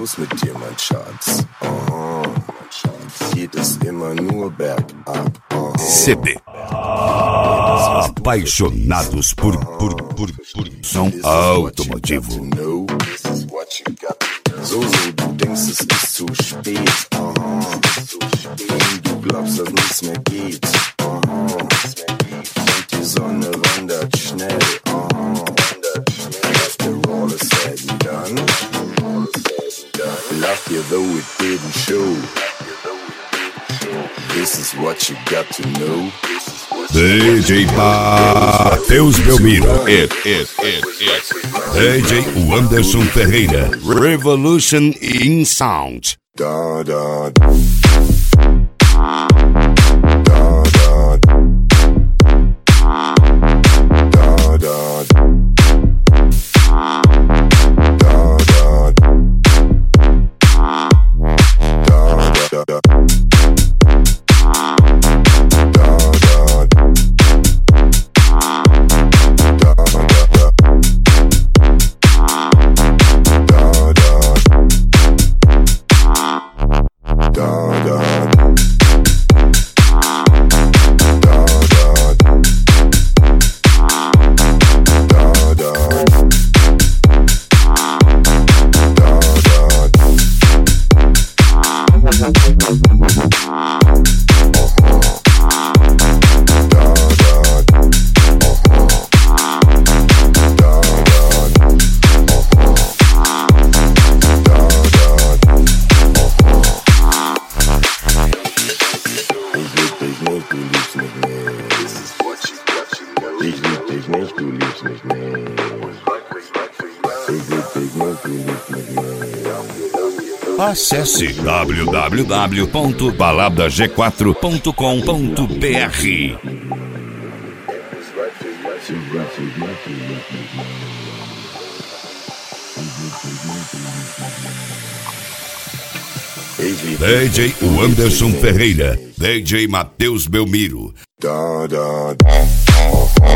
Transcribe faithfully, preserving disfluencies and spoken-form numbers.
los mit dir, mein Schatz? Oh, geht es immer nur bergab. Oh. C D. Apaixonados por, por, por, por som automotivo. So, so, du denkst, es ist zu spät. Oh. Du glaubst, dass nichts mehr geht. Oh. Und die Sonne wandert schnell. Oh. After all is said and done, love you though it didn't show. This is what you got to know. D J Matheus Belmiro. It, it, it, it. D J Anderson Ferreira. Revolution in Sound. Da, da, Acesse w w w ponto balada g quatro ponto com ponto b r. D J Anderson Ferreira, D J Matheus Belmiro. Da, da, da.